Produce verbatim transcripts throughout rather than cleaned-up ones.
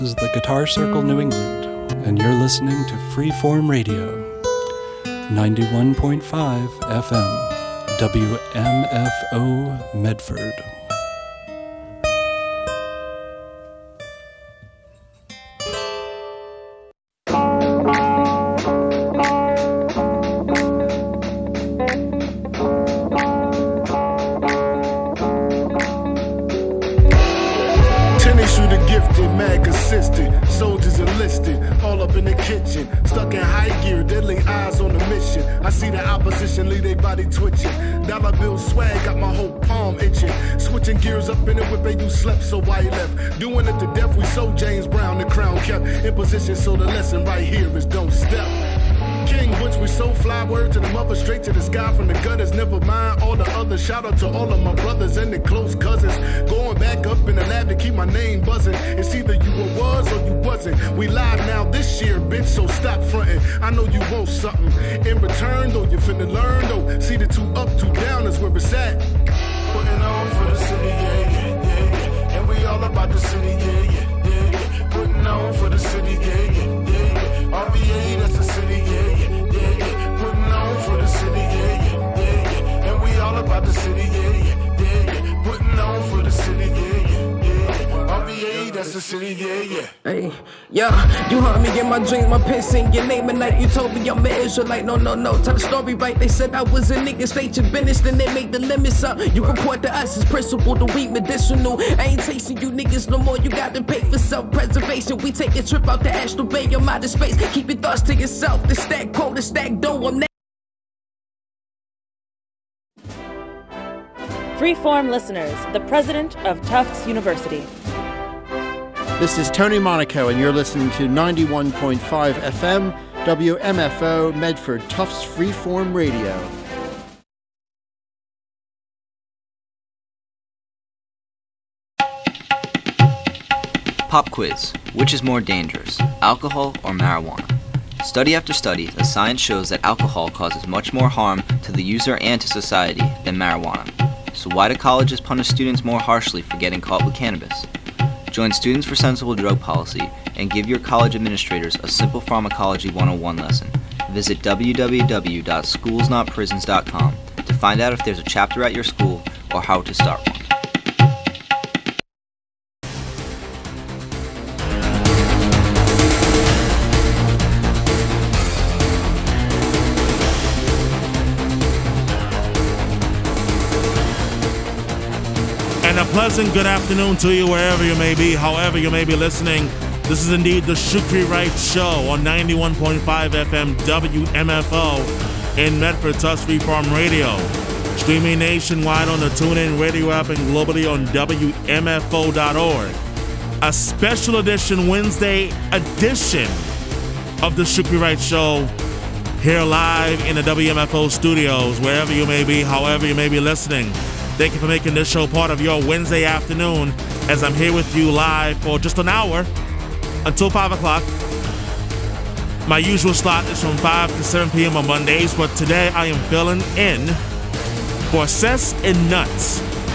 This is the Guitar Circle New England, and you're listening to Freeform Radio, ninety-one point five F M, W M F O Medford. Soldiers enlisted, all up in the kitchen, stuck in high gear, deadly eyes on the mission. I see the opposition leave their body twitching. Dollar bill swag got my whole palm itching. Switching gears up in the whip and you slept, so why you left? Doing it to death, we sold James Brown, the crown kept in position, so the lesson right here is don't step. King Butch, we so fly, word to the mother, straight to the sky from the gutters. Never mind all the others. Shout out to all of my brothers and the close cousins. Going back up in the lab to keep my name buzzing. It's either you were was or you wasn't. We live now this year, bitch, so stop fronting. I know you want something in return, though you finna learn, though. See the two up, two down is where it's at. Putting on for the city, yeah, yeah, yeah, yeah. And we all about the city, yeah, yeah, yeah, yeah. Putting on for the city, yeah, yeah, yeah, yeah. R B A, that's the city, yeah, yeah, yeah, yeah. Putting on for the city, yeah, yeah, yeah, yeah. And we all about the city, yeah, yeah, yeah, yeah. Putting on for the city, yeah, yeah, yeah, yeah. R B A, that's the city, yeah, yeah. Hey, yeah, you heard me in my dreams, my pen sing your name at night. You told me I'm an Israelite, no, no, no. Tell the story right, they said I was a nigga, state your business, then they make the limits up. You report to us as principle, the weed medicinal. I ain't chasing you niggas no more, you got to pay for self-preservation. We take a trip out the astral bay, your mind is space. Keep your thoughts to yourself, the stack quote, the stack dough, I'm Freeform listeners, the president of Tufts University. This is Tony Monaco, and you're listening to ninety-one point five F M, W M F O, Medford, Tufts Freeform Radio. Pop quiz. Which is more dangerous, alcohol or marijuana? Study after study, the science shows that alcohol causes much more harm to the user and to society than marijuana. So why do colleges punish students more harshly for getting caught with cannabis? Join Students for Sensible Drug Policy and give your college administrators a simple pharmacology one oh one lesson. Visit w w w dot schools not prisons dot com to find out if there's a chapter at your school or how to start one. And a pleasant good afternoon to you wherever you may be, however you may be listening. This is indeed the Shukri Wright Show on ninety-one point five F M W M F O in Medford, Tufts Freeform Radio. Streaming nationwide on the TuneIn Radio app and globally on W M F O dot org. A special edition Wednesday edition of the Shukri Wright Show here live in the W M F O studios, wherever you may be, however you may be listening. Thank you for making this show part of your Wednesday afternoon as I'm here with you live for just an hour until five o'clock. My usual slot is from five to seven p.m. on Mondays, but today I am filling in for Cess and Nuts.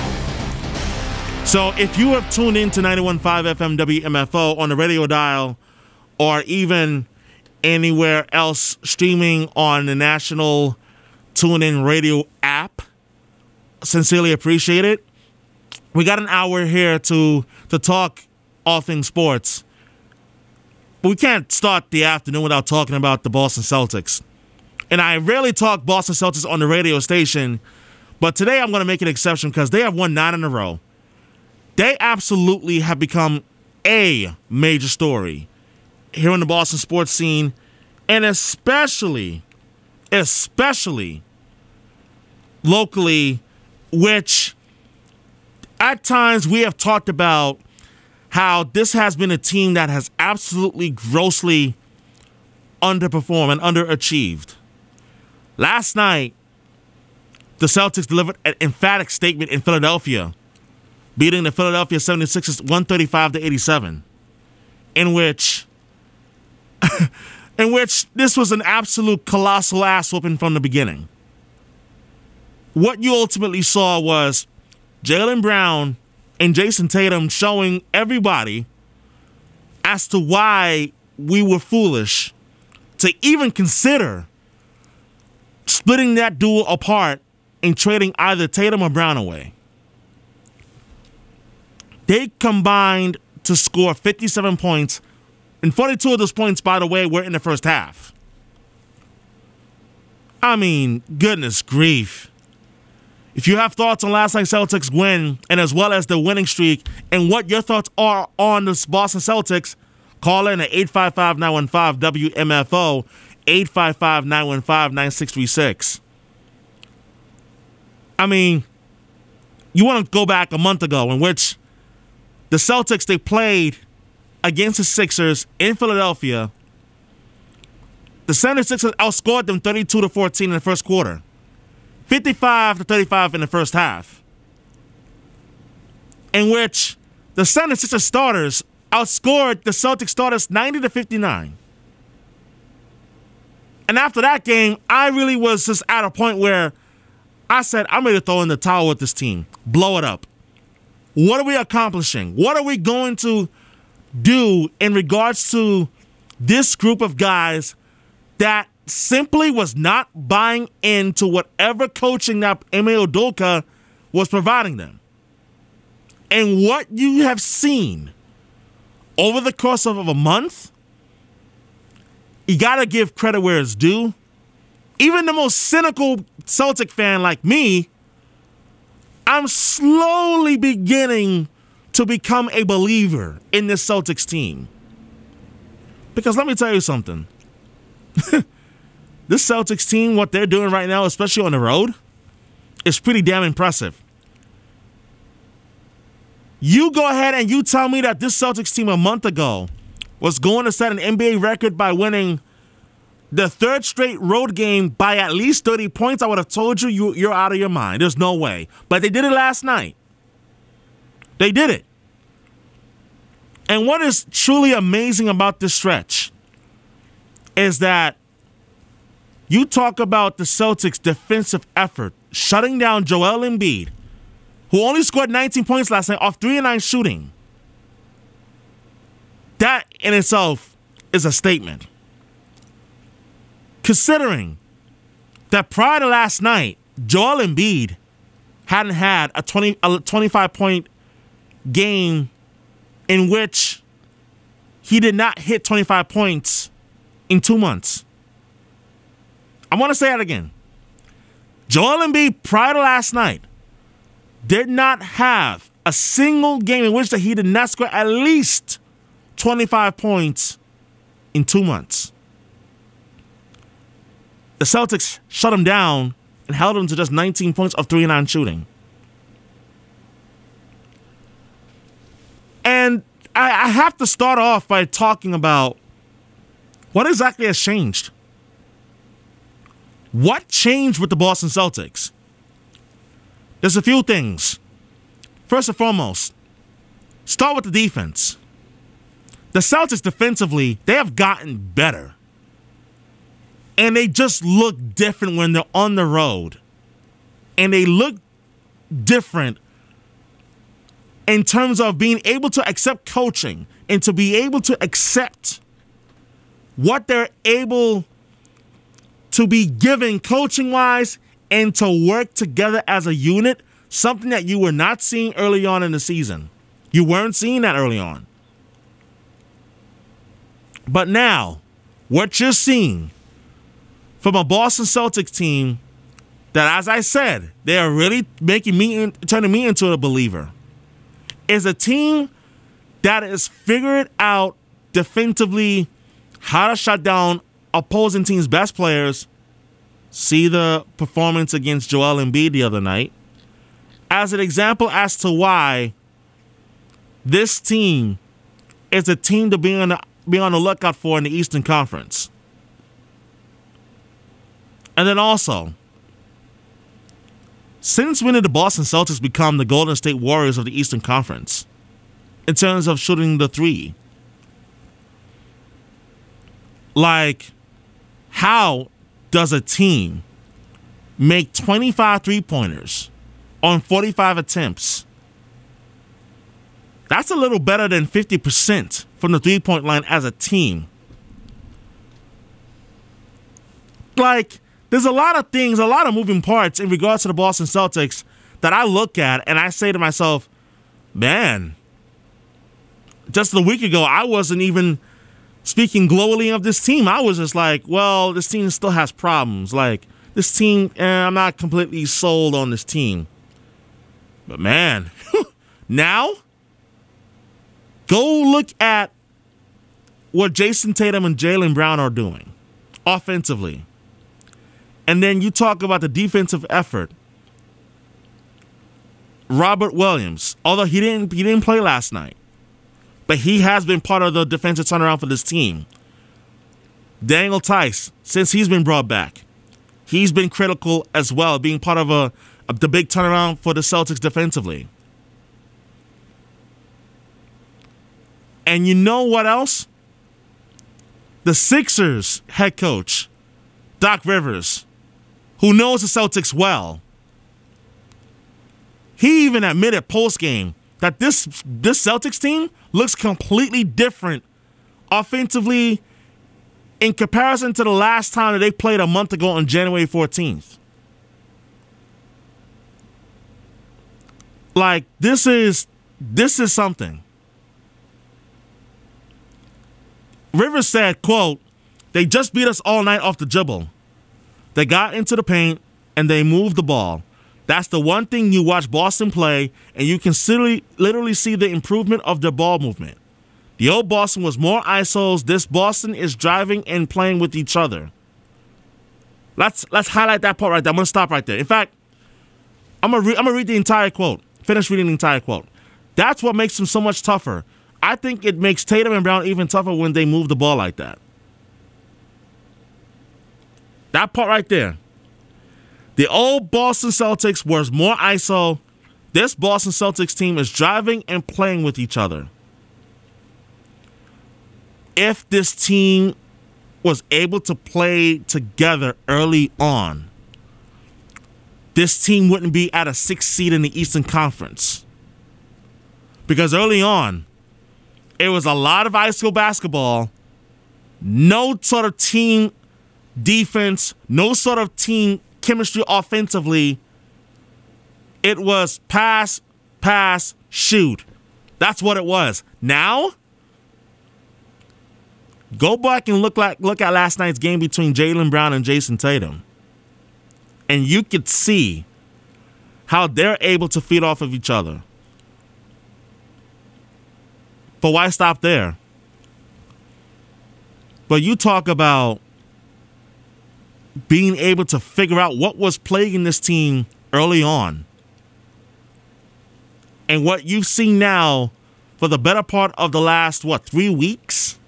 So if you have tuned in to ninety-one point five F M W M F O on the radio dial or even anywhere else streaming on the national TuneIn Radio app, sincerely appreciate it. We got an hour here to to talk all things sports. But we can't start the afternoon without talking about the Boston Celtics. And I rarely talk Boston Celtics on the radio station, but today I'm going to make an exception because they have won nine in a row. They absolutely have become a major story here in the Boston sports scene, and especially, especially locally, which at times we have talked about how this has been a team that has absolutely grossly underperformed and underachieved. Last night, the Celtics delivered an emphatic statement in Philadelphia, beating the Philadelphia seventy-sixers one thirty-five to eighty-seven, in which in which this was an absolute colossal ass whooping from the beginning. What you ultimately saw was Jaylen Brown and Jason Tatum showing everybody as to why we were foolish to even consider splitting that duo apart and trading either Tatum or Brown away. They combined to score fifty-seven points, and forty-two of those points, by the way, were in the first half. I mean, goodness grief. If you have thoughts on last night's Celtics win, and as well as the winning streak, and what your thoughts are on the Boston Celtics, call in at eight five five, nine one five, W M F O, eight five five, nine one five, nine six three six. I mean, you want to go back a month ago in which the Celtics, they played against the Sixers in Philadelphia. The seventy-sixers outscored them thirty-two to fourteen in the first quarter, fifty-five to thirty-five in the first half, in which the seventy-sixers starters outscored the Celtics starters ninety to fifty-nine. And after that game, I really was just at a point where I said, I'm ready to throw in the towel with this team. Blow it up. What are we accomplishing? What are we going to do in regards to this group of guys that simply was not buying into whatever coaching that Ime Udoka was providing them? And what you have seen over the course of a month, you got to give credit where it's due. Even the most cynical Celtic fan like me, I'm slowly beginning to become a believer in this Celtics team. Because let me tell you something. This Celtics team, what they're doing right now, especially on the road, is pretty damn impressive. You go ahead and you tell me that this Celtics team a month ago was going to set an N B A record by winning the third straight road game by at least thirty points, I would have told you, you you're out of your mind. There's no way. But they did it last night. They did it. And what is truly amazing about this stretch is that you talk about the Celtics' defensive effort, shutting down Joel Embiid, who only scored nineteen points last night off three and nine shooting. That in itself is a statement. Considering that prior to last night, Joel Embiid hadn't had a twenty, a twenty-five point game in which he did not hit twenty-five points in two months. I want to say that again. Joel Embiid, prior to last night, did not have a single game in which that he did not score at least twenty-five points in two months. The Celtics shut him down and held him to just nineteen points of three and nine shooting. And I, I have to start off by talking about what exactly has changed. What changed with the Boston Celtics? There's a few things. First and foremost, start with the defense. The Celtics defensively, they have gotten better. And they just look different when they're on the road. And they look different in terms of being able to accept coaching and to be able to accept what they're able to be given coaching-wise and to work together as a unit, something that you were not seeing early on in the season. You weren't seeing that early on. But now, what you're seeing from a Boston Celtics team that, as I said, they are really making me, turning me into a believer, is a team that has figured out defensively how to shut down opposing teams' best players. See the performance against Joel Embiid the other night as an example as to why this team is a team to be on the, be on the lookout for in the Eastern Conference. And then also, since when did the Boston Celtics become the Golden State Warriors of the Eastern Conference in terms of shooting the three? Like, how does a team make twenty-five three-pointers on forty-five attempts? That's a little better than fifty percent from the three-point line as a team. Like, there's a lot of things, a lot of moving parts in regards to the Boston Celtics that I look at and I say to myself, man, just a week ago, I wasn't even speaking glowingly of this team. I was just like, well, this team still has problems. Like, this team, eh, I'm not completely sold on this team. But man, now, go look at what Jason Tatum and Jaylen Brown are doing offensively. And then you talk about the defensive effort. Robert Williams, although he didn't he didn't play last night, but he has been part of the defensive turnaround for this team. Daniel Tice, since he's been brought back, he's been critical as well, being part of a of the big turnaround for the Celtics defensively. And you know what else? The Sixers head coach, Doc Rivers, who knows the Celtics well, he even admitted post-game that this this Celtics team looks completely different offensively in comparison to the last time that they played a month ago on January fourteenth. Like, this is this is something. Rivers said, quote, "They just beat us all night off the dribble. They got into the paint and they moved the ball. That's the one thing you watch Boston play, and you can literally, literally see the improvement of their ball movement. The old Boston was more I S Os. This Boston is driving and playing with each other." Let's let's highlight that part right there. I'm gonna stop right there. In fact, I'm gonna re- I'm gonna read the entire quote. Finish reading the entire quote. That's what makes them so much tougher. I think it makes Tatum and Brown even tougher when they move the ball like that. That part right there. The old Boston Celtics was more I S O. This Boston Celtics team is driving and playing with each other. If this team was able to play together early on, this team wouldn't be at a sixth seed in the Eastern Conference. Because early on, it was a lot of I S O basketball, no sort of team defense, no sort of team chemistry offensively. It was pass, pass, shoot. That's what it was. Now, go back and look like look at last night's game between Jaylen Brown and Jason Tatum, and you could see how they're able to feed off of each other. But why stop there? But you talk about being able to figure out what was plaguing this team early on. And what you've seen now for the better part of the last, what, three weeks?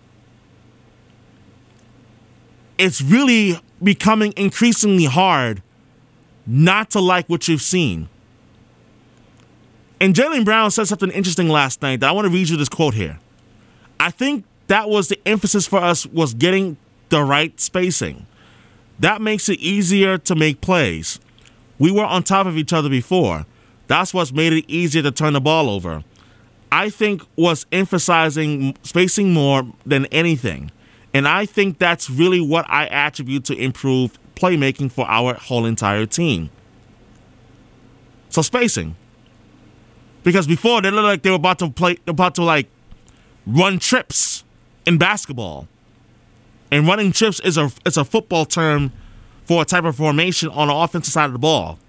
It's really becoming increasingly hard not to like what you've seen. And Jaylen Brown said something interesting last night that I want to read you this quote here. I think that was the emphasis for us, was getting the right spacing. That makes it easier to make plays. We were on top of each other before. That's what's made it easier to turn the ball over. I think was emphasizing spacing more than anything. And I think that's really what I attribute to improved playmaking for our whole entire team. So spacing. Because before they looked like they were about to play, about to like run trips in basketball. And running trips is a it's a football term for a type of formation on the offensive side of the ball.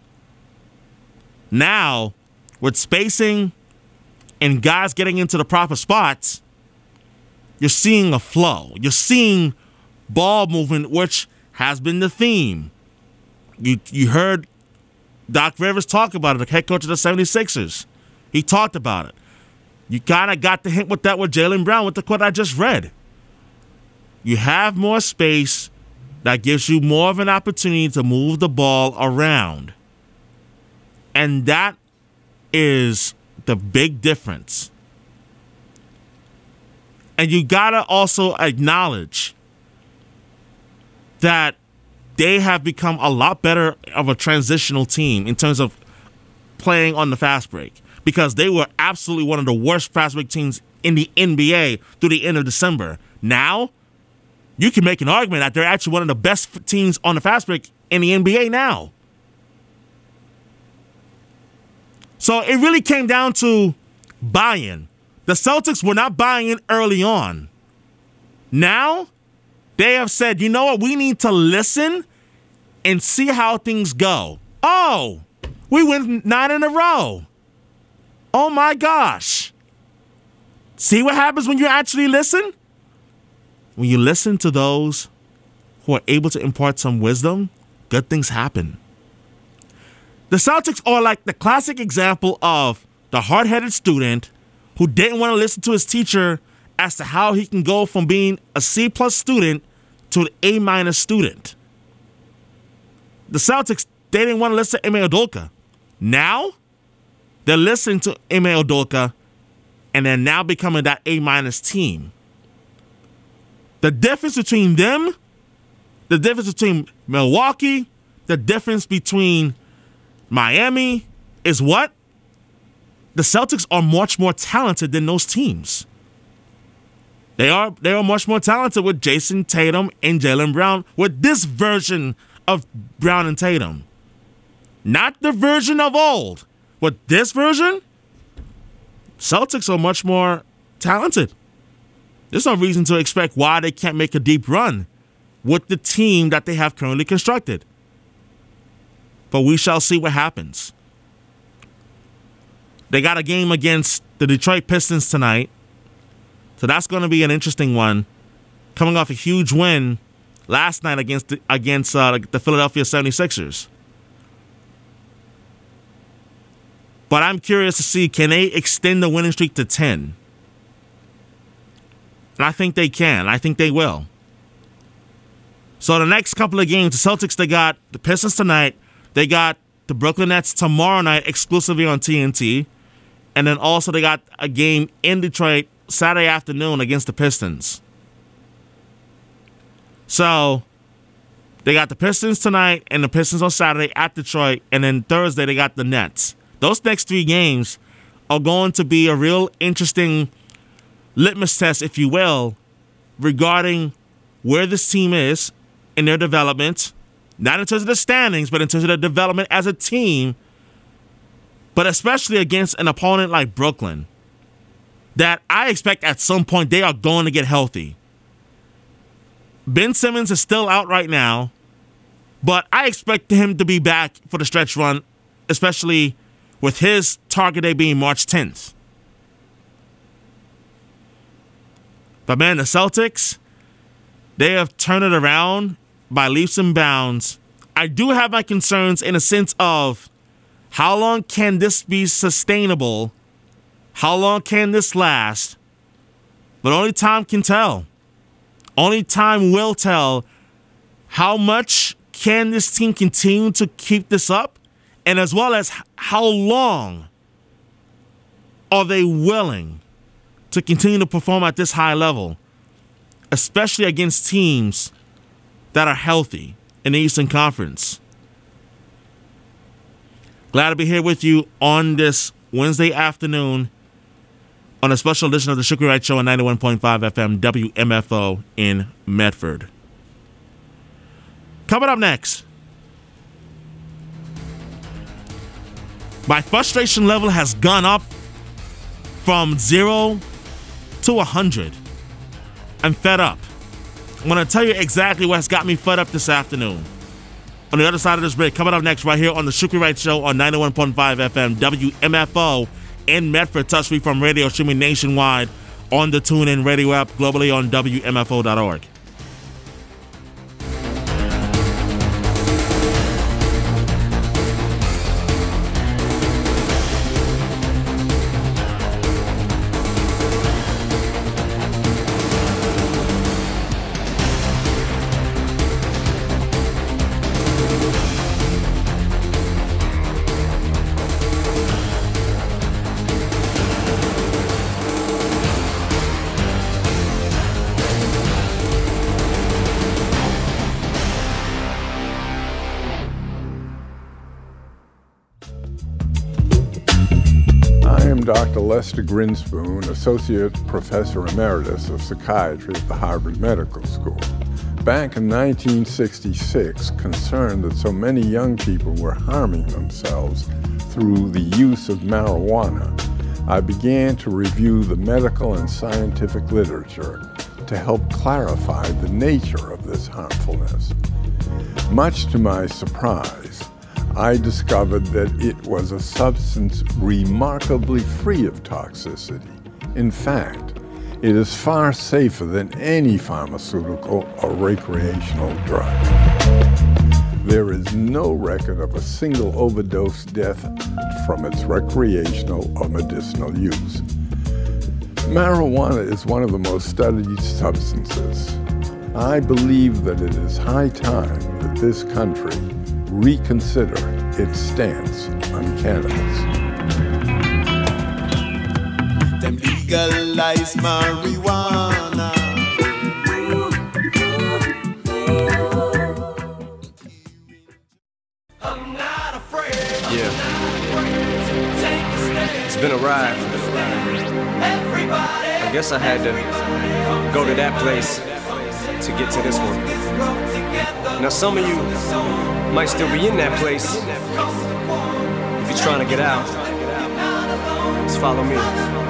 Now, with spacing and guys getting into the proper spots, you're seeing a flow. You're seeing ball movement, which has been the theme. You you heard Doc Rivers talk about it, the head coach of the seventy-sixers. He talked about it. You kind of got the hint with that with Jaylen Brown with the quote I just read. You have more space. That gives you more of an opportunity to move the ball around. And that is the big difference. And you got to also acknowledge that they have become a lot better of a transitional team in terms of playing on the fast break, because they were absolutely one of the worst fast break teams in the N B A through the end of December. Now, you can make an argument that they're actually one of the best teams on the fast break in the N B A now. So it really came down to buy-in. The Celtics were not buying in early on. Now, they have said, you know what, we need to listen and see how things go. Oh, we win nine in a row. Oh my gosh. See what happens when you actually listen? When you listen to those who are able to impart some wisdom, good things happen. The Celtics are like the classic example of the hard-headed student who didn't want to listen to his teacher as to how he can go from being a C-plus student to an A-minus student. The Celtics, they didn't want to listen to Ime Udoka. Now, they're listening to Ime Udoka, and they're now becoming that A-minus team. The difference between them, the difference between Milwaukee, the difference between Miami is what? The Celtics are much more talented than those teams. They are they are much more talented with Jason Tatum and Jaylen Brown, with this version of Brown and Tatum. Not the version of old. With this version, Celtics are much more talented. There's no reason to expect why they can't make a deep run with the team that they have currently constructed. But we shall see what happens. They got a game against the Detroit Pistons tonight. So that's going to be an interesting one. Coming off a huge win last night against the, against uh, the Philadelphia seventy-sixers. But I'm curious to see, can they extend the winning streak to ten? And I think they can. I think they will. So the next couple of games, the Celtics, they got the Pistons tonight. They got the Brooklyn Nets tomorrow night exclusively on T N T. And then also they got a game in Detroit Saturday afternoon against the Pistons. So they got the Pistons tonight and the Pistons on Saturday at Detroit. And then Thursday they got the Nets. Those next three games are going to be a real interesting litmus test, if you will, regarding where this team is in their development. Not in terms of the standings, but in terms of their development as a team. But especially against an opponent like Brooklyn, that I expect at some point they are going to get healthy. Ben Simmons is still out right now, but I expect him to be back for the stretch run, especially with his target day being March tenth. But man, the Celtics, they have turned it around by leaps and bounds. I do have my concerns in a sense of how long can this be sustainable? How long can this last? But only time can tell. Only time will tell how much can this team continue to keep this up, and as well as how long are they willing to continue to perform at this high level, especially against teams that are healthy in the Eastern Conference. Glad to be here with you on this Wednesday afternoon on a special edition of the Shukri Wright Show on ninety-one point five F M W M F O in Medford. Coming up next, my frustration level has gone up from zero to one hundred. I'm fed up. I'm going to tell you exactly what's got me fed up this afternoon. On the other side of this break, coming up next right here on the Shukri Wright Show on ninety-one point five F M W M F O in Medford, touch free from radio, streaming nationwide on the TuneIn Radio app, globally on W M F O dot org. Doctor Lester Grinspoon, Associate Professor Emeritus of Psychiatry at the Harvard Medical School. Back in nineteen sixty-six, concerned that so many young people were harming themselves through the use of marijuana, I began to review the medical and scientific literature to help clarify the nature of this harmfulness. Much to my surprise, I discovered that it was a substance remarkably free of toxicity. In fact, it is far safer than any pharmaceutical or recreational drug. There is no record of a single overdose death from its recreational or medicinal use. Marijuana is one of the most studied substances. I believe that it is high time that this country reconsider its stance on cannabis. Them legalize marijuana. I'm not afraid. Yeah. It's been a ride. I guess I had to go to that place to get to this one. Now some of you might still be in that place. If you're trying to get out, just follow me.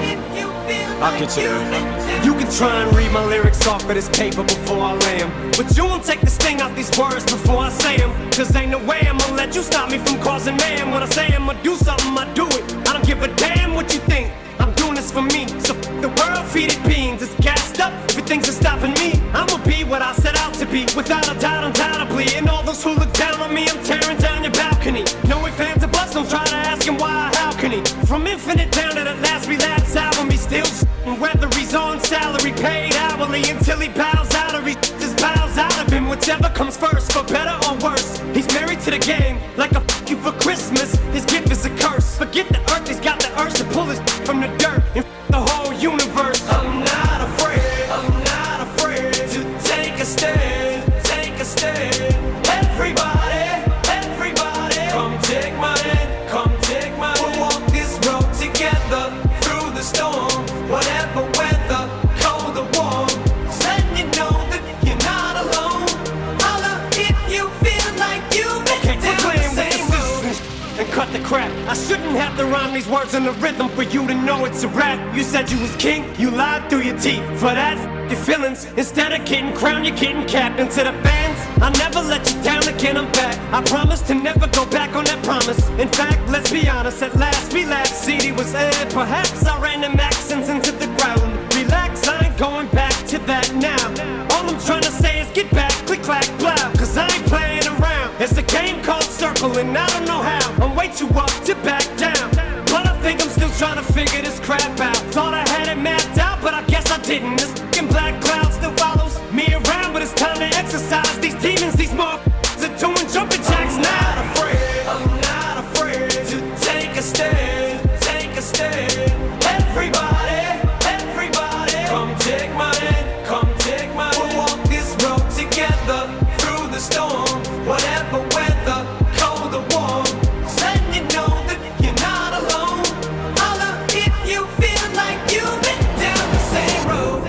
I'll get you there. You can try and read my lyrics off of this paper before I lay them, but you won't take the sting out these words before I say them. Cause ain't no way I'ma let you stop me from causing mayhem. When I say I'ma do something, I do it. I don't give a damn what you think. I'm doing this for me. So f the world, feed it beans. It's gassed up, everything's stopping me. I'ma be what I set out to be, without a doubt, undoubtedly. And all those who look down on me, I'm tearing down your balcony. No ifs, ands, or buts, don't try to ask him why, how can he? From Infinite down to the last relapse album, he's still s***ing. Whether he's on salary, paid hourly, until he bows out or he just bows out of him. Whichever comes first, for better or worse. He's married to the game, like a f*** you for Christmas. His gift is a curse. Forget the earth, he's got the urge to pull his from the dirt and f*** the whole universe. I'm not afraid, I'm not afraid to take a stand, take a stand. Everybody, everybody, come take my hand, come take my hand. We'll walk this road together through the storm, whatever weather, cold or warm. Just letting you know that you're not alone. Holla if you feel like you've been down the same road. And cut the crap. I shouldn't have to rhyme these words in the rhythm for you to know it's a rap. You said you was king, you lied through your teeth. For that, f*** your feelings. Instead of getting crowned, you're getting capped. And to the fans, I'll never let you down again, I'm back. I promise to never go back on that promise. In fact, let's be honest, at last we laughed. C D was aired, perhaps I ran them accents into the ground. Relax, I ain't going back to that now. All I'm trying to say is get back, click, clack, blah. Cause I ain't playing around. It's a game called Circle and I don't know how. I'm way too up to back down, but I think I'm still trying to figure this crap out. Thought I had it mapped out, but I guess I didn't. This f***ing black cloud still follows me around, but it's time to exercise these demons. These motherfuckers are doing jumping jacks now. I'm not afraid, I'm not afraid to take a stand, take a stand. Everybody, everybody, come take my hand, come take my hand. We'll walk this road together through the storm, whatever weather, cold or warm. Just letting you know that you're not alone. Holla if you feel like you've been down the same road.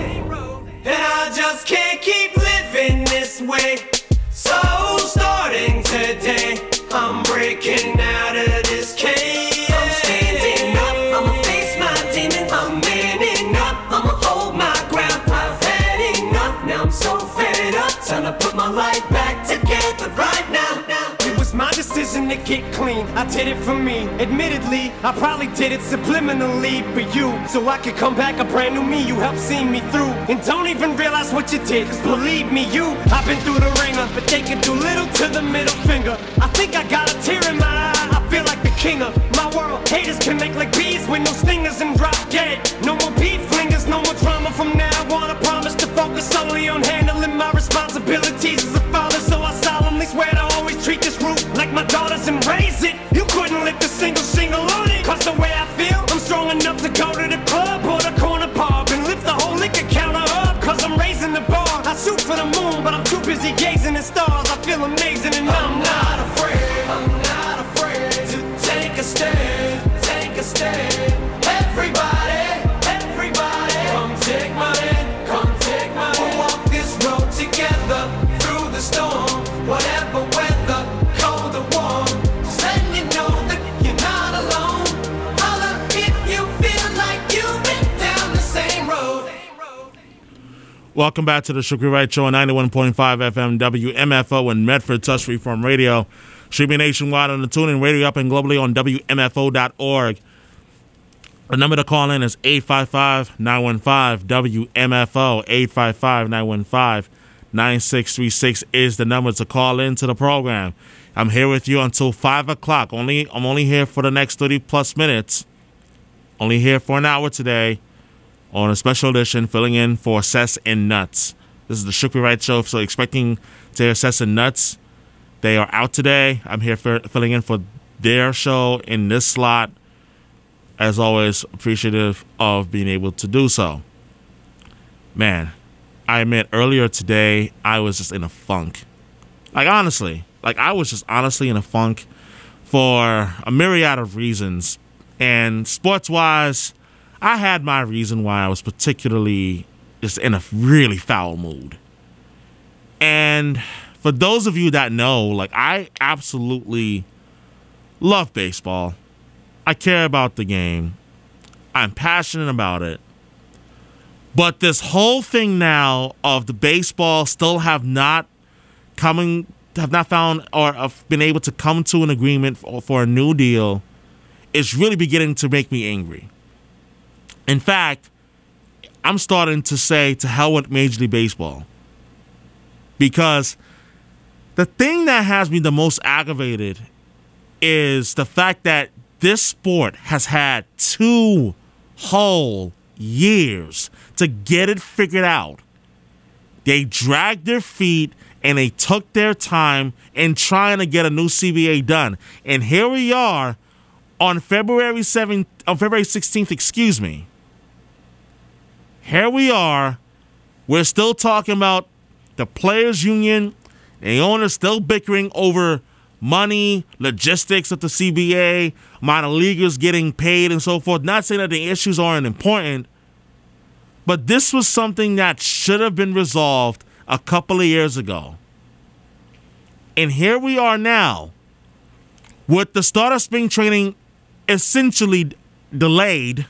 And I just can't keep living this way. So starting today, I'm breaking out of this cage. I'm standing up, I'ma face my demons. I'm manning up, I'ma hold my ground. I've had enough, now I'm so fed up. Time to put my life back together right now. now. It was my decision to get clean, I did it for me. Admittedly, I probably did it subliminally for you, so I could come back a brand new me. You helped see me through, and don't even realize what you did. Cause believe me, you, I've been through the ringer, but they can do little to the middle finger. I think I got a tear in my eye, I feel like the king of my world. Haters can make like bees with no stingers and drop dead. No more beef flingers, no more drama from now on. I promise to focus solely on handling my responsibilities as a father. So I solemnly swear to always treat this root like my daughters and raise it. You couldn't lift a single shingle on it. Cause the way I feel, I'm strong enough to go to the club or the corner pub and lift the whole liquor counter up. Cause I'm raising the bar. I shoot for the moon, but I'm too busy gazing at stars. I feel amazing and I'm not afraid. I'm not afraid to take a stand, take a stand. Everybody, everybody, come take my hand, come take my hand. We'll walk this road together through the storm, whatever weather, cold or warm. Just letting you know that you're not alone. Holla if you feel like you've been down the same road. Welcome back to the Shukri Wright Show on ninety-one point five F M W M F O in Medford, Touch Freeform Radio. Streaming nationwide on the TuneIn Radio app and globally on W M F O dot org. The number to call in is eight five five, nine one five, W M F O. eight five five, nine one five, nine six three six is the number to call into the program. I'm here with you until five o'clock. Only, I'm only here for the next thirty plus minutes. Only here for an hour today on a special edition, filling in for Cess and Nuts. This is the Shukri Wright Show, so expecting to hear Cess and Nuts. They are out today. I'm here for filling in for their show in this slot. As always, appreciative of being able to do so. Man, I admit earlier today, I was just in a funk. Like, honestly. Like, I was just honestly in a funk for a myriad of reasons. And sports-wise, I had my reason why I was particularly just in a really foul mood. And for those of you that know, like, I absolutely love baseball. I care about the game. I'm passionate about it. But this whole thing now of the baseball still have not coming, have not found or have been able to come to an agreement for, for a new deal is really beginning to make me angry. In fact, I'm starting to say to hell with Major League Baseball. Because the thing that has me the most aggravated is the fact that this sport has had two whole years to get it figured out. They dragged their feet and they took their time in trying to get a new C B A done. And here we are on February seventh, on February sixteenth, excuse me. Here we are. We're still talking about the players' union, the owners still bickering over money, logistics of the C B A, minor leaguers getting paid and so forth. Not saying that the issues aren't important, but this was something that should have been resolved a couple of years ago. And here we are now with the start of spring training essentially delayed.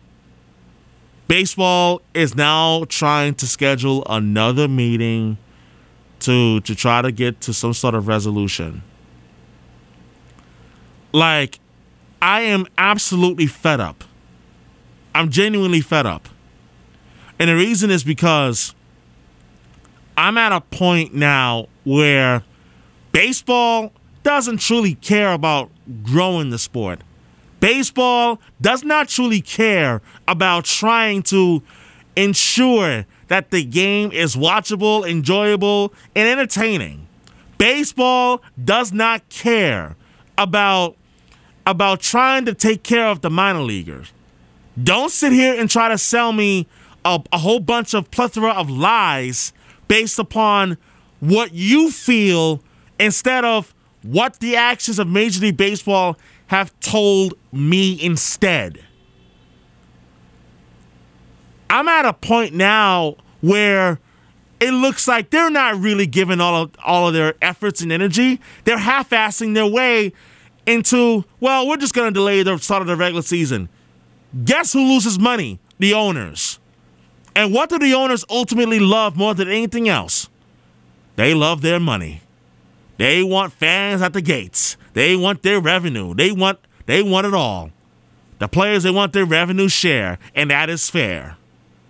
Baseball is now trying to schedule another meeting to, to try to get to some sort of resolution. Like, I am absolutely fed up. I'm genuinely fed up. And the reason is because I'm at a point now where baseball doesn't truly care about growing the sport. Baseball does not truly care about trying to ensure that the game is watchable, enjoyable, and entertaining. Baseball does not care about, about trying to take care of the minor leaguers. Don't sit here and try to sell me a, a whole bunch of plethora of lies based upon what you feel instead of what the actions of Major League Baseball have told me instead. I'm at a point now where it looks like they're not really giving all of, all of their efforts and energy. They're half-assing their way into, well, we're just going to delay the start of the regular season. Guess who loses money? The owners. And what do the owners ultimately love more than anything else? They love their money. They want fans at the gates. They want their revenue. They want they want it all. The players, they want their revenue share, and that is fair.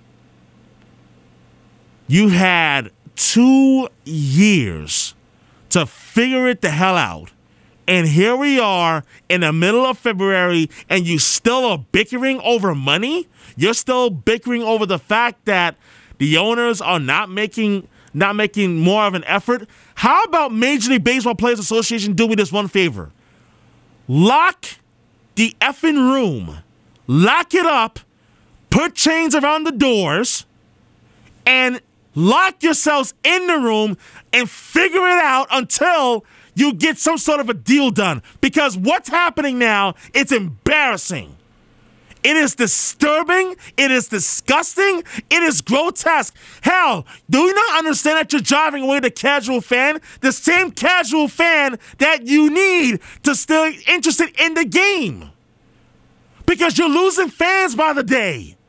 You had two years to figure it the hell out. And here we are in the middle of February, and you still are bickering over money? You're still bickering over the fact that the owners are not making not making more of an effort? How about Major League Baseball Players Association do me this one favor? Lock the effing room. Lock it up. Put chains around the doors. And lock yourselves in the room and figure it out until you get some sort of a deal done. Because what's happening now, it's embarrassing. It is disturbing. It is disgusting. It is grotesque. Hell, do you not understand that you're driving away the casual fan? The same casual fan that you need to stay interested in the game. Because you're losing fans by the day.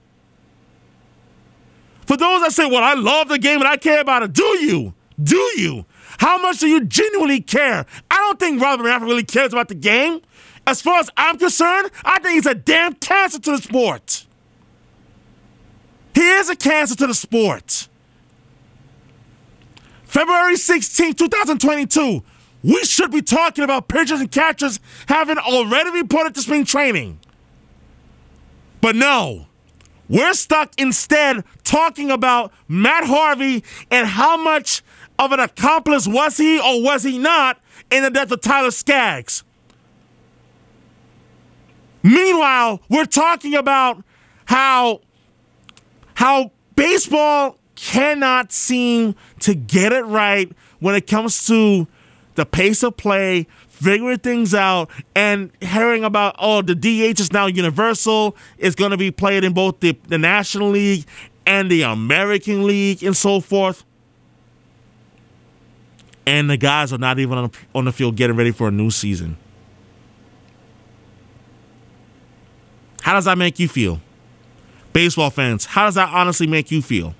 For those that say, well, I love the game and I care about it, do you? Do you? How much do you genuinely care? I don't think Robert Manfred really cares about the game. As far as I'm concerned, I think he's a damn cancer to the sport. He is a cancer to the sport. February sixteenth, twenty twenty-two, we should be talking about pitchers and catchers having already reported to spring training. But no, we're stuck instead talking about Matt Harvey and how much of an accomplice was he or was he not in the death of Tyler Skaggs. Meanwhile, we're talking about how, how baseball cannot seem to get it right when it comes to the pace of play, figuring things out, and hearing about, oh, the D H is now universal. It's going to be played in both the, the National League and the American League and so forth. And the guys are not even on the, on the field getting ready for a new season. How does that make you feel? Baseball fans, how does that honestly make you feel?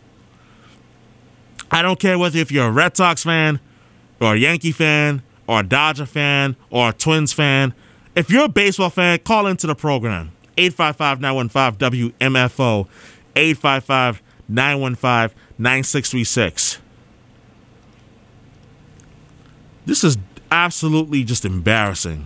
I don't care whether if you're a Red Sox fan or a Yankee fan or a Dodger fan or a Twins fan. If you're a baseball fan, call into the program. eight five five, nine one five, W M F O. eight five five, nine one five, nine six three six. This is absolutely just embarrassing.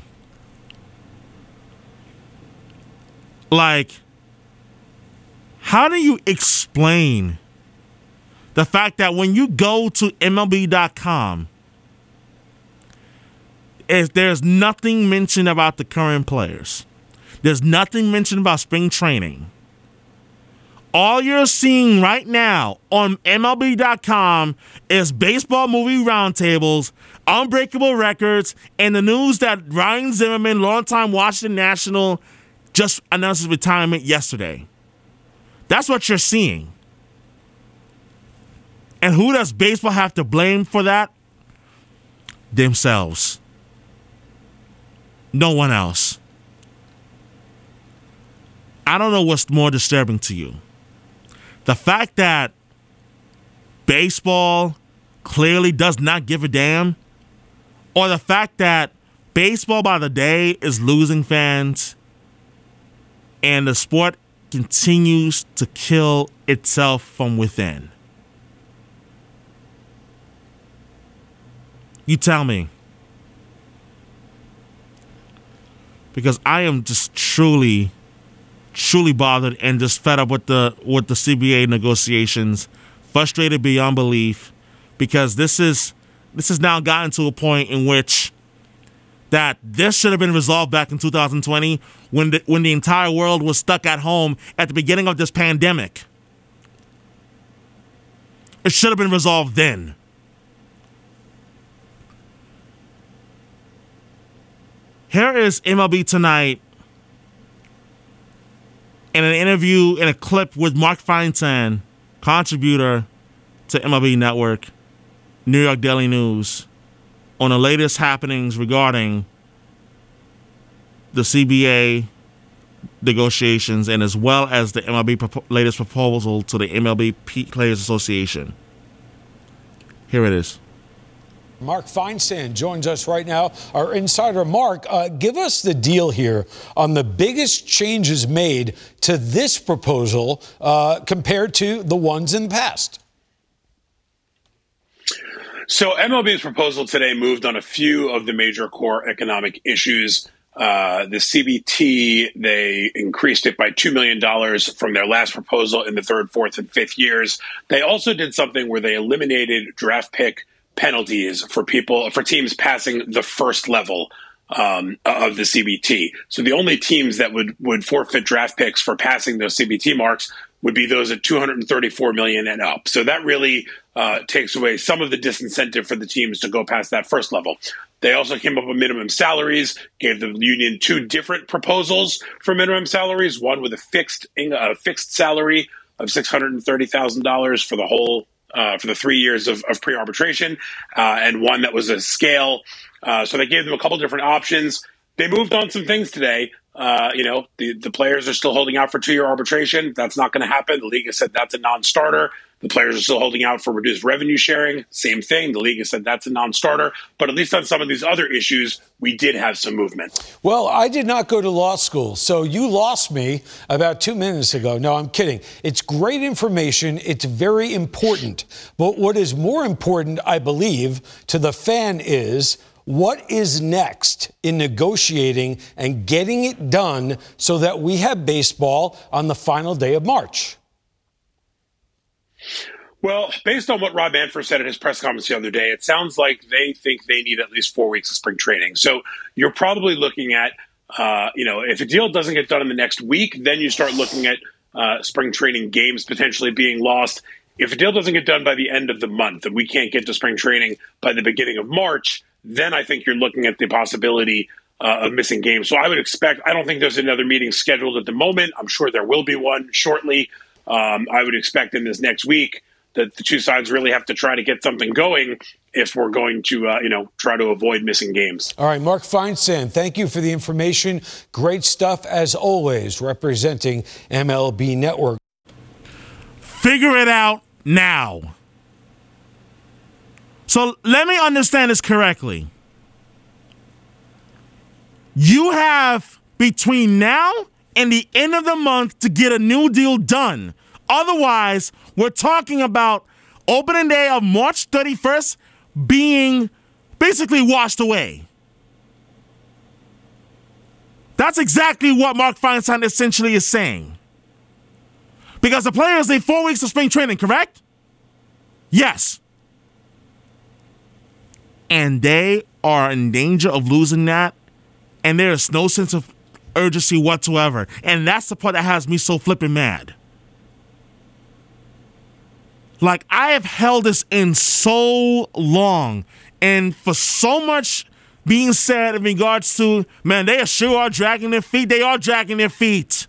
Like, how do you explain the fact that when you go to M L B dot com, if there's nothing mentioned about the current players, there's nothing mentioned about spring training. All you're seeing right now on M L B dot com is baseball movie roundtables, unbreakable records, and the news that Ryan Zimmerman, longtime Washington National, just announced his retirement yesterday. That's what you're seeing. And who does baseball have to blame for that? Themselves. No one else. I don't know what's more disturbing to you. The fact that baseball clearly does not give a damn, or the fact that baseball by the day is losing fans and the sport continues to kill itself from within. You tell me. Because I am just truly, truly bothered and just fed up with the with the C B A negotiations, frustrated beyond belief, because this is this has now gotten to a point in which that this should have been resolved back in two thousand twenty when the, when the entire world was stuck at home at the beginning of this pandemic. It should have been resolved then. Here is M L B Tonight in an interview, in a clip with Mark Feinstein, contributor to M L B Network, New York Daily News, on the latest happenings regarding the C B A negotiations and as well as the M L B pro- latest proposal to the M L B Players Association. Here it is. Mark Feinstein joins us right now. Our insider, Mark, uh, give us the deal here on the biggest changes made to this proposal uh, compared to the ones in the past. So M L B's proposal today moved on a few of the major core economic issues. Uh, the C B T, they increased it by two million dollars from their last proposal in the third, fourth, and fifth years. They also did something where they eliminated draft pick penalties for people, for teams passing the first level um, of the C B T. So the only teams that would, would forfeit draft picks for passing those C B T marks would be those at two hundred thirty-four million dollars and up. So that really uh, takes away some of the disincentive for the teams to go past that first level. They also came up with minimum salaries, gave the union two different proposals for minimum salaries, one with a fixed uh, fixed salary of six hundred thirty thousand dollars for the whole uh, for the three years of, of pre-arbitration, uh, and one that was a scale. Uh, so they gave them a couple different options. They moved on some things today. Uh, you know, the, the players are still holding out for two-year arbitration. That's not going to happen. The league has said that's a non-starter. The players are still holding out for reduced revenue sharing. Same thing. The league has said that's a non-starter. But at least on some of these other issues, we did have some movement. Well, I did not go to law school, so you lost me about two minutes ago. No, I'm kidding. It's great information. It's very important. But what is more important, I believe, to the fan is what is next in negotiating and getting it done so that we have baseball on the final day of March? Well, based on what Rob Manfred said at his press conference the other day, it sounds like they think they need at least four weeks of spring training. So you're probably looking at, uh, you know, if a deal doesn't get done in the next week, then you start looking at uh, spring training games potentially being lost. If a deal doesn't get done by the end of the month and we can't get to spring training by the beginning of March, then I think you're looking at the possibility uh, of missing games. So I would expect, I don't think there's another meeting scheduled at the moment. I'm sure there will be one shortly. Um, I would expect in this next week that the two sides really have to try to get something going if we're going to, uh, you know, try to avoid missing games. All right, Mark Feinsand, thank you for the information. Great stuff, as always, representing M L B Network. Figure it out now. So let me understand this correctly. You have between now and the end of the month to get a new deal done. Otherwise, we're talking about opening day of March thirty-first being basically washed away. That's exactly what Mark Feinsand essentially is saying. Because the players need four weeks of spring training, correct? Yes. And they are in danger of losing that, and there is no sense of urgency whatsoever. And that's the part that has me so flipping mad. Like, I have held this in so long, and for so much being said in regards to, man, they sure are dragging their feet. They are dragging their feet.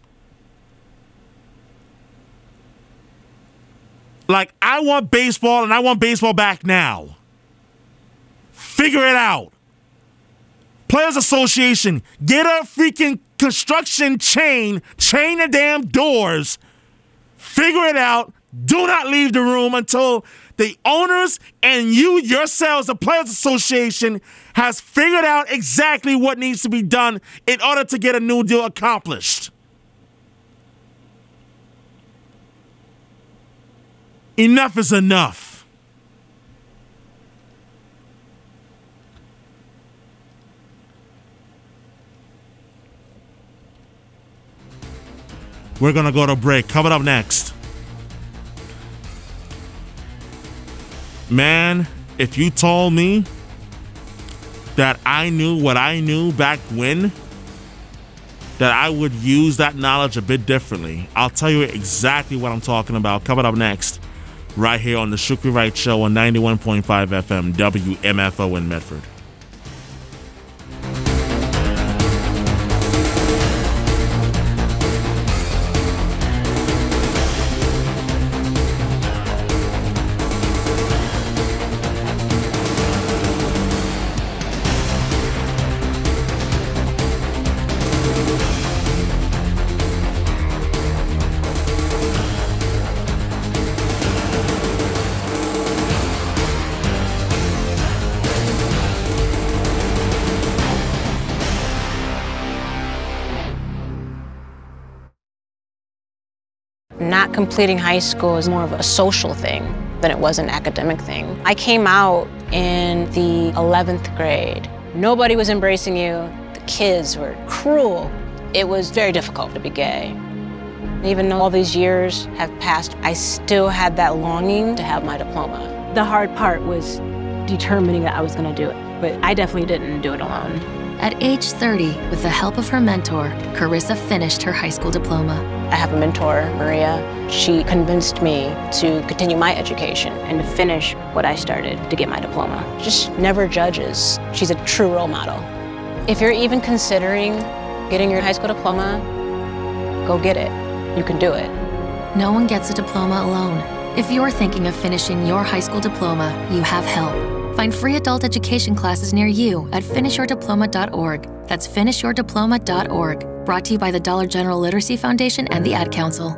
Like, I want baseball, and I want baseball back now. Figure it out. Players Association, get a freaking construction chain, chain the damn doors. Figure it out. Do not leave the room until the owners and you yourselves, the Players Association, has figured out exactly what needs to be done in order to get a new deal accomplished. Enough is enough. We're going to go to break. Coming up next. Man, if you told me that I knew what I knew back when, that I would use that knowledge a bit differently, I'll tell you exactly what I'm talking about. Coming up next, right here on the Shukri Wright Show on ninety-one point five F M W M F O in Medford. Not completing high school is more of a social thing than it was an academic thing. I came out in the eleventh grade. Nobody was embracing you. The kids were cruel. It was very difficult to be gay. Even though all these years have passed, I still had that longing to have my diploma. The hard part was determining that I was going to do it, but I definitely didn't do it alone. At age thirty, with the help of her mentor, Carissa finished her high school diploma. I have a mentor, Maria. She convinced me to continue my education and to finish what I started to get my diploma. Just never judges. She's a true role model. If you're even considering getting your high school diploma, go get it. You can do it. No one gets a diploma alone. If you're thinking of finishing your high school diploma, you have help. Find free adult education classes near you at finish your diploma dot org. That's finish your diploma dot org. Brought to you by the Dollar General Literacy Foundation and the Ad Council.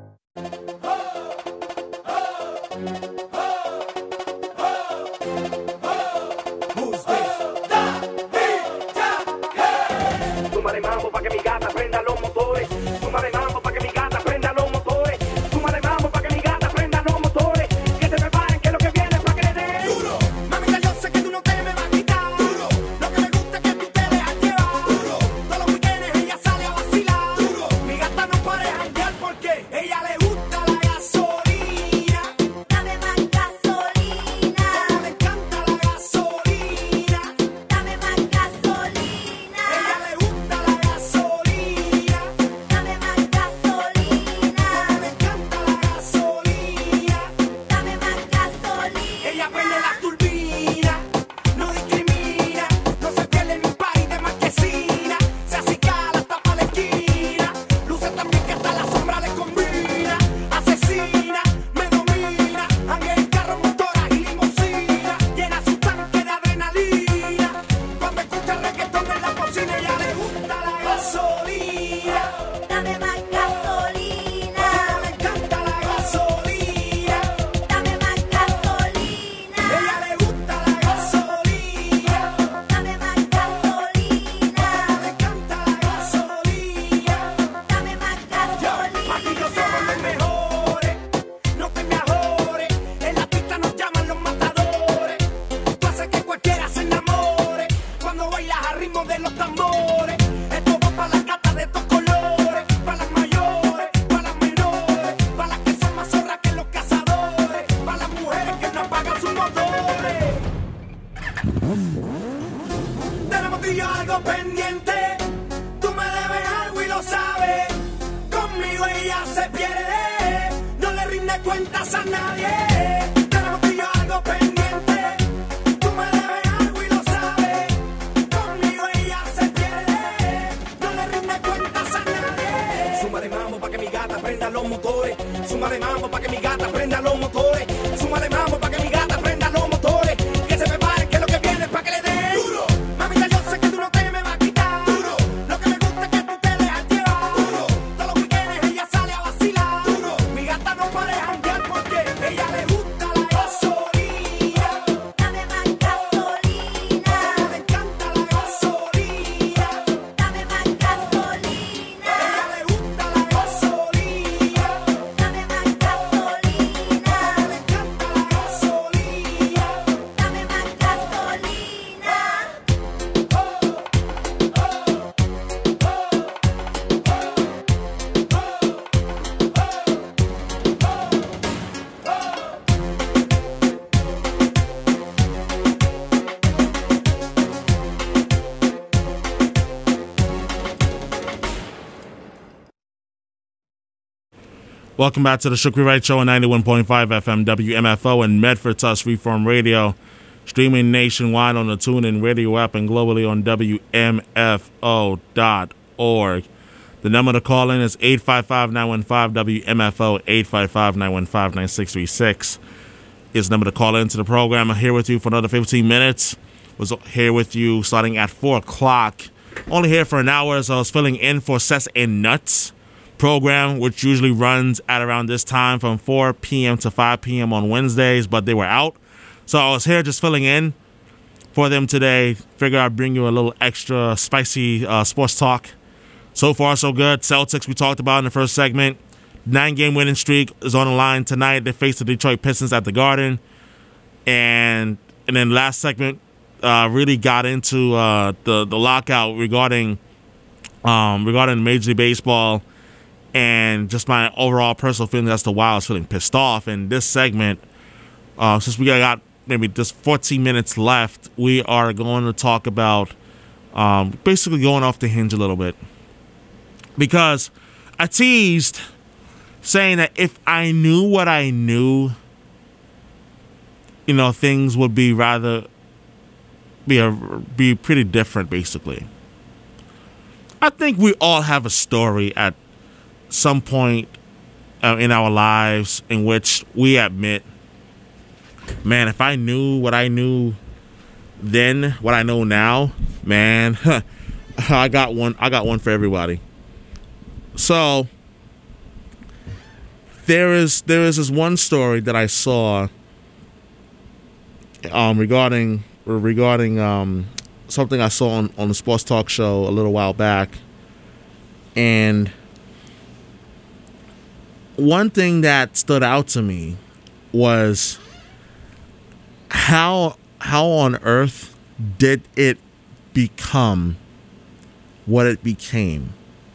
Welcome back to the Shukri Wright Show on ninety-one point five F M W M F O and Medford Tuss Freeform Radio, streaming nationwide on the TuneIn Radio app and globally on W M F O dot org. The number to call in is eight five five, nine one five, W M F O, eight five five, nine one five, nine six three six is the number to call into the program. I'm here with you for another fifteen minutes. Was here with you starting at four o'clock. Only here for an hour, so I was filling in for Cess and Nuts program, which usually runs at around this time from four p.m. to five p.m. on Wednesdays, but they were out. So I was here just filling in for them today. Figure I'd bring you a little extra spicy uh, sports talk. So far, so good. Celtics, we talked about in the first segment. Nine-game winning streak is on the line tonight. They face the Detroit Pistons at the Garden. And and then last segment uh, really got into uh, the, the lockout regarding um, regarding Major League Baseball and just my overall personal feeling as to why I was feeling pissed off. And this segment, uh, since we got maybe just fourteen minutes left, we are going to talk about Um, basically going off the hinge a little bit. Because I teased saying that if I knew what I knew, you know, things would be rather be a, be pretty different, basically. I think we all have a story at some point uh, in our lives in which we admit, man, if I knew what I knew then, what I know now, man, I got one. I got one for everybody. So there is there is this one story that I saw um, regarding regarding um, something I saw on, on the sports talk show a little while back, and one thing that stood out to me was how how on earth did it become what it became.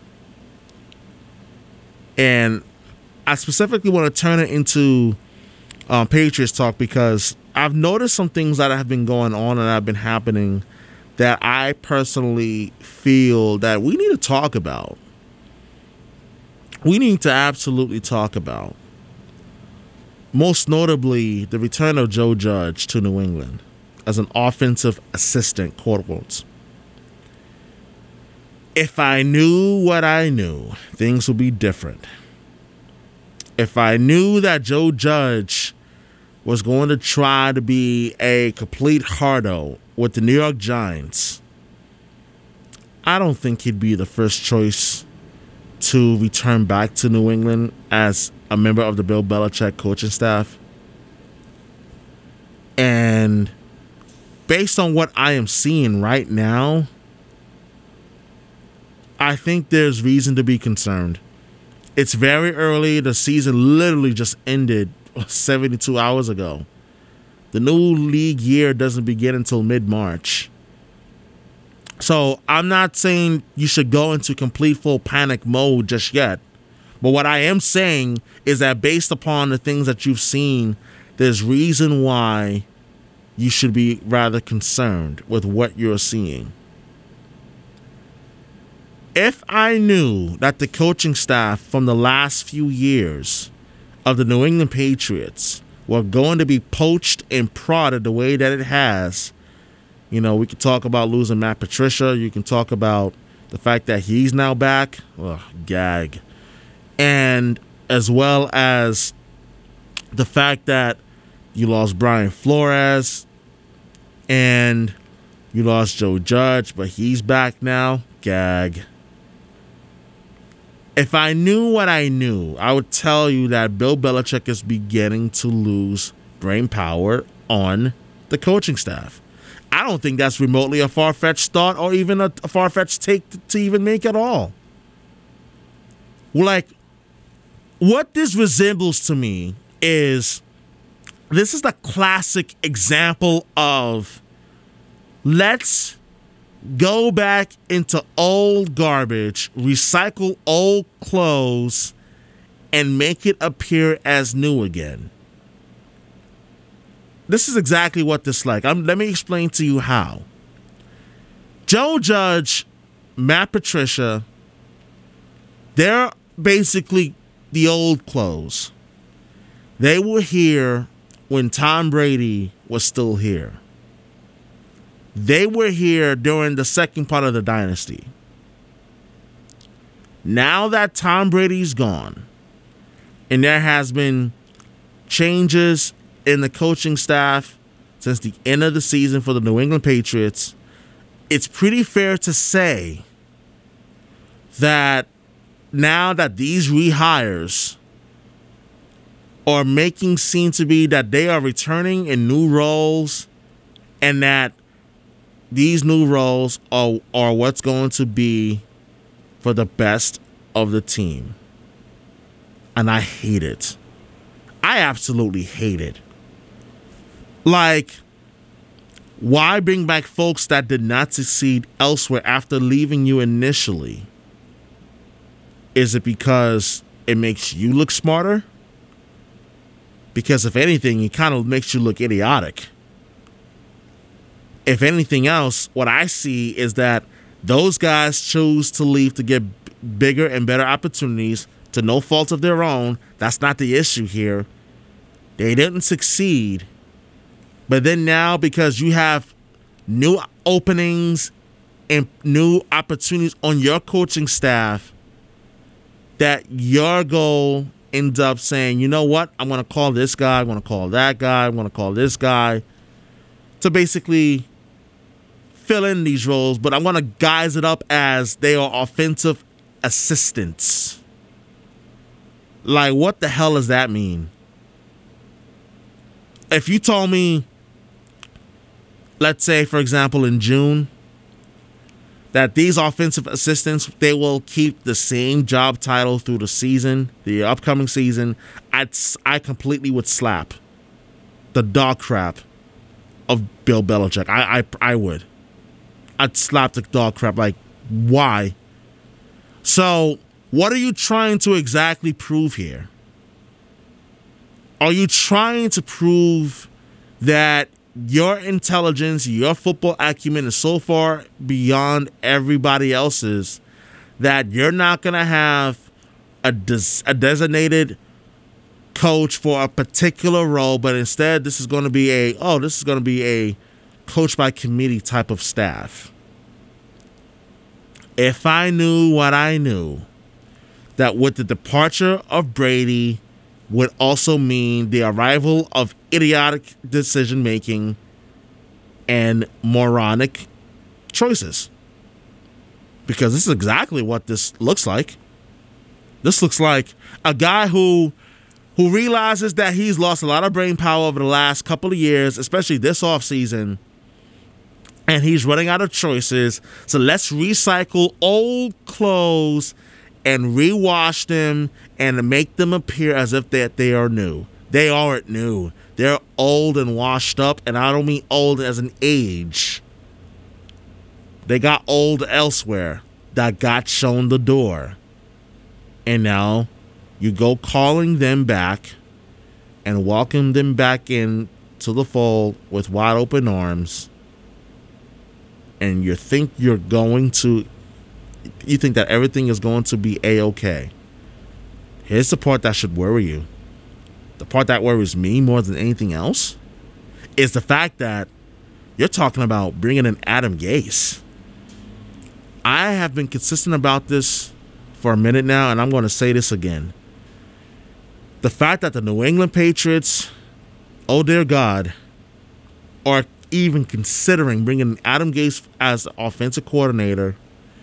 And I specifically want to turn it into um, Patriots talk because I've noticed some things that have been going on and have been happening that I personally feel that we need to talk about. We need to absolutely talk about. Most notably, the return of Joe Judge to New England as an offensive assistant, quote unquote. If I knew what I knew, things would be different. If I knew that Joe Judge was going to try to be a complete hardo with the New York Giants, I don't think he'd be the first choice to return back to New England as a member of the Bill Belichick coaching staff. And based on what I am seeing right now, I think there's reason to be concerned. It's very early. The season literally just ended seventy-two hours ago. The new league year doesn't begin until mid-March. So I'm not saying you should go into complete full panic mode just yet. But what I am saying is that based upon the things that you've seen, there's reason why you should be rather concerned with what you're seeing. If I knew that the coaching staff from the last few years of the New England Patriots were going to be poached and prodded the way that it has, you know, we could talk about losing Matt Patricia. You can talk about the fact that he's now back. Ugh, gag. And as well as the fact that you lost Brian Flores and you lost Joe Judge, but he's back now. Gag. If I knew what I knew, I would tell you that Bill Belichick is beginning to lose brain power on the coaching staff. I don't think that's remotely a far-fetched thought or even a, a far-fetched take to, to even make at all. Like, what this resembles to me is, this is the classic example of let's go back into old garbage, recycle old clothes, and make it appear as new again. This is exactly what this is like. I'm, let me explain to you how. Joe Judge, Matt Patricia, they're basically the old clothes. They were here when Tom Brady was still here. They were here during the second part of the dynasty. Now that Tom Brady's gone, and there has been changes in the coaching staff since the end of the season for the New England Patriots, it's pretty fair to say that now that these rehires are making seem to be that they are returning in new roles, and that these new roles are, are what's going to be for the best of the team. And I hate it. I absolutely hate it. Like, why bring back folks that did not succeed elsewhere after leaving you initially? Is it because it makes you look smarter? Because if anything, it kind of makes you look idiotic. if anything else, what I see is that those guys chose to leave to get bigger and better opportunities to no fault of their own. That's not the issue here. They didn't succeed. But then now, because you have new openings and new opportunities on your coaching staff, that your goal ends up saying, you know what, I'm going to call this guy, I'm going to call that guy, I'm going to call this guy, to basically fill in these roles, but I'm going to guise it up as they are offensive assistants. Like, what the hell does that mean? If you told me, let's say, for example, in June, that these offensive assistants, they will keep the same job title through the season, the upcoming season, I'd, I completely would slap the dog crap of Bill Belichick. I, I, I would. I'd slap the dog crap. Like, why? So, what are you trying to exactly prove here? Are you trying to prove that your intelligence, your football acumen is so far beyond everybody else's that you're not going to have a, des- a designated coach for a particular role, but instead this is going to be a, oh, this is going to be a coach by committee type of staff? If I knew what I knew, that with the departure of Brady would also mean the arrival of idiotic decision-making and moronic choices. Because this is exactly what this looks like. This looks like a guy who who realizes that he's lost a lot of brain power over the last couple of years, especially this offseason, and he's running out of choices. So let's recycle old clothes and rewash them and make them appear as if that they, they are new. They aren't new. They're old and washed up, and I don't mean old as an age. They got old elsewhere that got shown the door. And now you go calling them back and welcome them back in to the fold with wide open arms. And you think you're going to, you think that everything is going to be A-okay. Here's the part that should worry you. The part that worries me more than anything else is the fact that you're talking about bringing in Adam Gase. I have been consistent about this for a minute now, and I'm going to say this again. The fact that the New England Patriots, oh dear God, are even considering bringing Adam Gase as the offensive coordinator,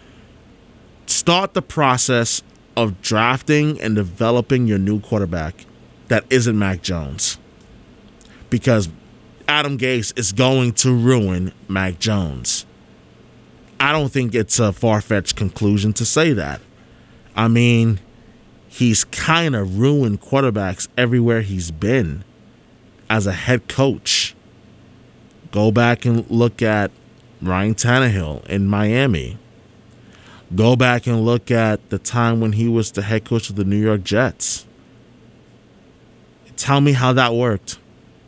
start the process of drafting and developing your new quarterback that isn't Mac Jones. Because Adam Gase is going to ruin Mac Jones. I don't think it's a far-fetched conclusion to say that. I mean, he's kind of ruined quarterbacks everywhere he's been as a head coach. Go back and look at Ryan Tannehill in Miami. Go back and look at the time when he was the head coach of the New York Jets. Tell me how that worked.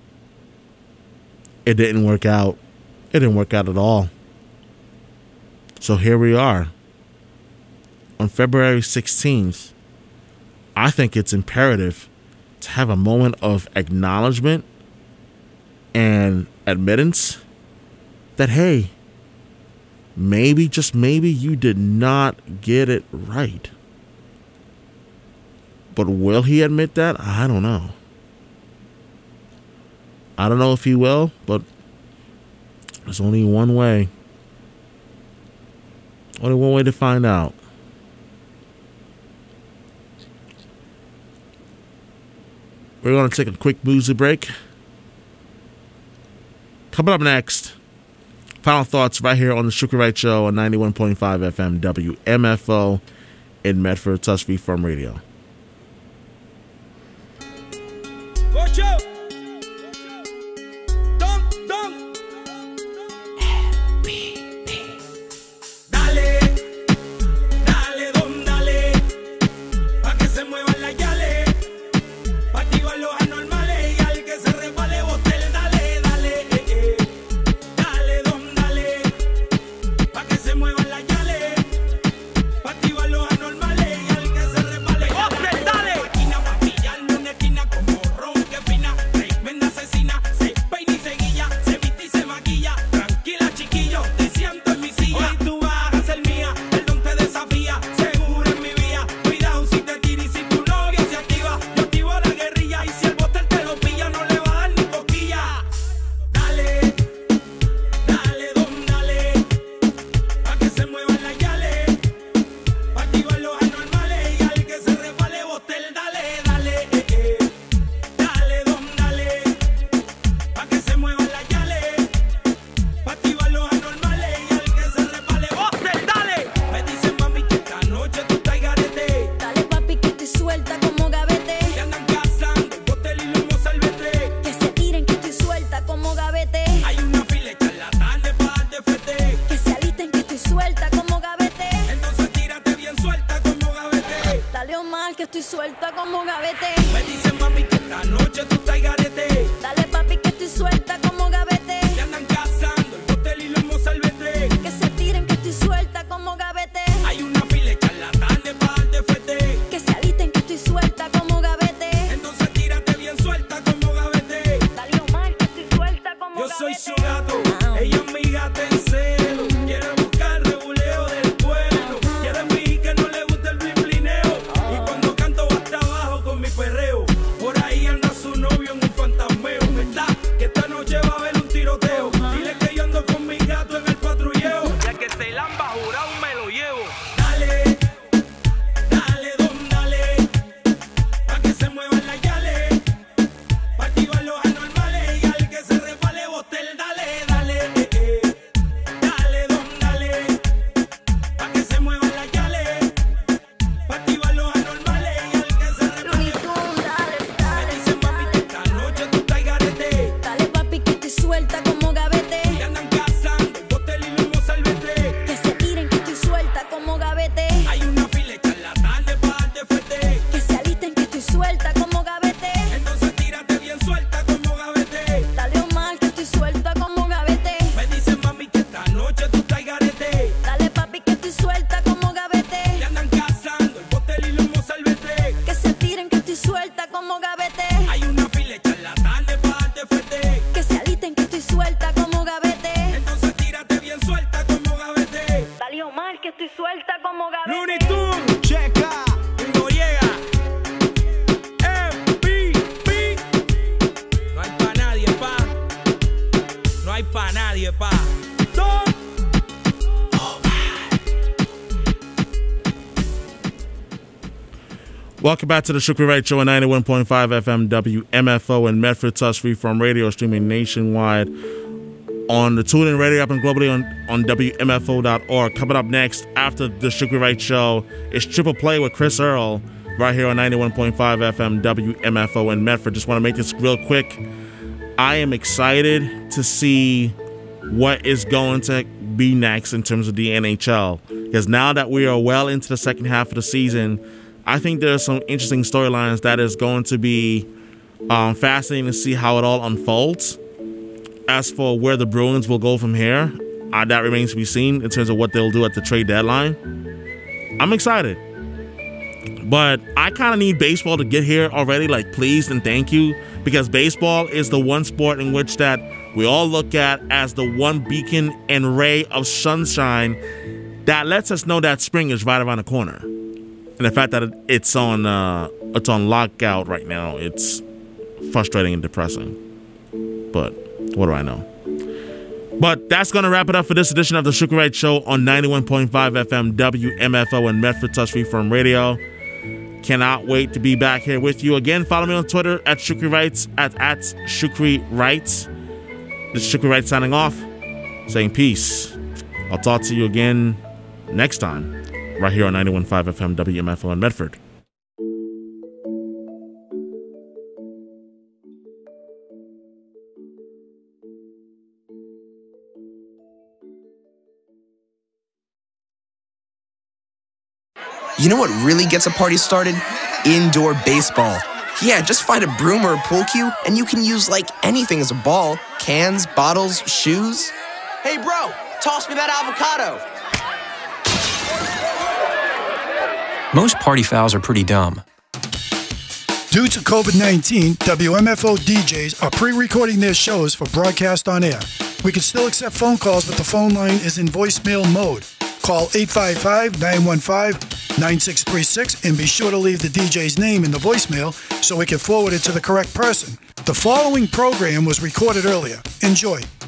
It didn't work out. It didn't work out at all. So here we are. On February sixteenth, I think it's imperative to have a moment of acknowledgement and admittance that, hey, maybe, just maybe, you did not get it right. But will he admit that? I don't know. I don't know if he will, but there's only one way. Only one way to find out. We're going to take a quick music break. Coming up next, final thoughts right here on the Shukri Wright Show on ninety-one point five F M W M F O in Medford, Touch Free Farm Radio. Watch out! Dale, tiroteo. Dile que yo ando con mi gato en el patrulleo. Ya que se lamba jurado me lo llevo. Dale, dale, don, dale. Pa' que se muevan las yales. Pa' activar los anormales. Y al que se resbale botel, dale, dale. Eh, eh. Dale, don, dale. Pa' que se muevan las yales. Pa' activar los anormales. Y al que se resbale botel. Me dicen papi que esta noche tú estás garete. Dale papi que estoy suelta como gavete. Que andan cazando, botel y lumo salvete. Que se tiren que estoy suelta como gavete. Hay una fila de charlatanes pa' darte fete. Que se alisten que estoy suelta como gavete. Entonces tírate bien suelta como gavete. Dale Omar que estoy suelta como gavete. Me dicen mami que esta noche tú estás garete. Dale papi que estoy suelta como gavete. Que andan cazando, el botel y lumo salvete. Que se tiren que estoy suelta como gavete. Hay una fila de charlatanes pa' darte fete. Que se alisten que estoy suelta como gavete. Entonces tírate bien suelta como gavete. Dale Omar que estoy suelta como gavete. Looney Tunes, checa, Noriega, M V P. No hay pa' nadie, pa. No hay pa' nadie, pa. Don Welcome back to the Shukri Wright Show on ninety-one point five F M W M F O in Medford, Tufts Freeform Radio, streaming nationwide on the TuneIn Radio app and globally on, on W M F O dot org. Coming up next after the Shukri Wright Show is Triple Play with Chris Earl right here on ninety-one point five F M W M F O in Medford. Just want to make this real quick. I am excited to see what is going to be next in terms of the N H L, because now that we are well into the second half of the season, I think there's some interesting storylines that is going to be um, fascinating to see how it all unfolds. As for where the Bruins will go from here, uh, that remains to be seen in terms of what they'll do at the trade deadline. I'm excited. But I kind of need baseball to get here already, like please and thank you, because baseball is the one sport in which that we all look at as the one beacon and ray of sunshine that lets us know that spring is right around the corner. And the fact that it's on uh, it's on lockout right now, it's frustrating and depressing. But what do I know? But that's going to wrap it up for this edition of the Shukri Wright Show on ninety-one point five F M W M F O and Medford Tufts Freeform Radio. Cannot wait to be back here with you again. Follow me on Twitter at Shukri Wrights, at, at Shukri Wrights. This is Shukri Wright signing off, saying peace. I'll talk to you again next time, right here on ninety-one point five F M W M F O in Medford. You know what really gets a party started? Indoor baseball. Yeah, just find a broom or a pool cue, and you can use like anything as a ball. Cans, bottles, shoes. Hey bro, toss me that avocado. Most party fouls are pretty dumb. Due to COVID nineteen, W M F O D Js are pre-recording their shows for broadcast on air. We can still accept phone calls, but the phone line is in voicemail mode. Call eight five five, nine one five, nine six three six and be sure to leave the D J's name in the voicemail so we can forward it to the correct person. The following program was recorded earlier. Enjoy.